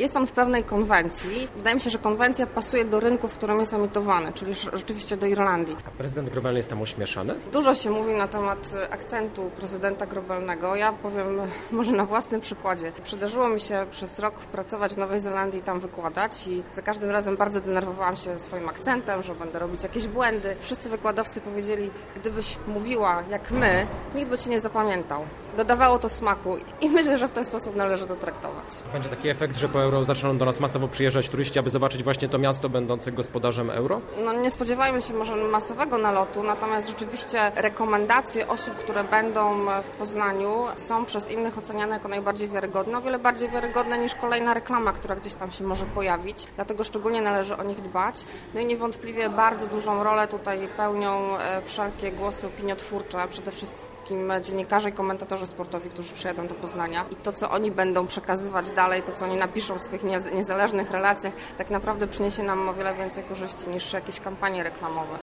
Jest on w pewnej konwencji. Wydaje mi się, że konwencja pasuje do rynku, w którym jest emitowany, czyli rzeczywiście do Irlandii. A prezydent globalny jest tam ośmieszany? Dużo się mówi na temat akcentu prezydenta globalnego. Ja powiem może na własnym przykładzie. Przydarzyło mi się przez rok pracować w Nowej Zelandii i tam wykładać i za każdym razem bardzo denerwowałam się swoim akcentem, że będę robić jakieś błędy. Wszyscy wykładowcy powiedzieli, gdybyś mówiła jak my, nikt by cię nie zapamiętał. Dodawało to smaku i myślę, że w ten sposób należy to traktować. Będzie taki efekt, że po euro zaczną do nas masowo przyjeżdżać turyści, aby zobaczyć właśnie to miasto będące gospodarzem euro? No nie spodziewajmy się może masowego nalotu, natomiast rzeczywiście rekomendacje osób, które będą w Poznaniu są przez innych oceniane jako najbardziej wiarygodne, o wiele bardziej wiarygodne niż kolejna reklama, która gdzieś tam się może pojawić. Dlatego szczególnie należy o nich dbać. No i niewątpliwie bardzo dużą rolę tutaj pełnią wszelkie głosy opiniotwórcze, przede wszystkim dziennikarze i komentatorzy sportowi, którzy przyjadą do Poznania i to, co oni będą przekazywać dalej, to, co oni napiszą w swoich niezależnych relacjach, tak naprawdę przyniesie nam o wiele więcej korzyści niż jakieś kampanie reklamowe.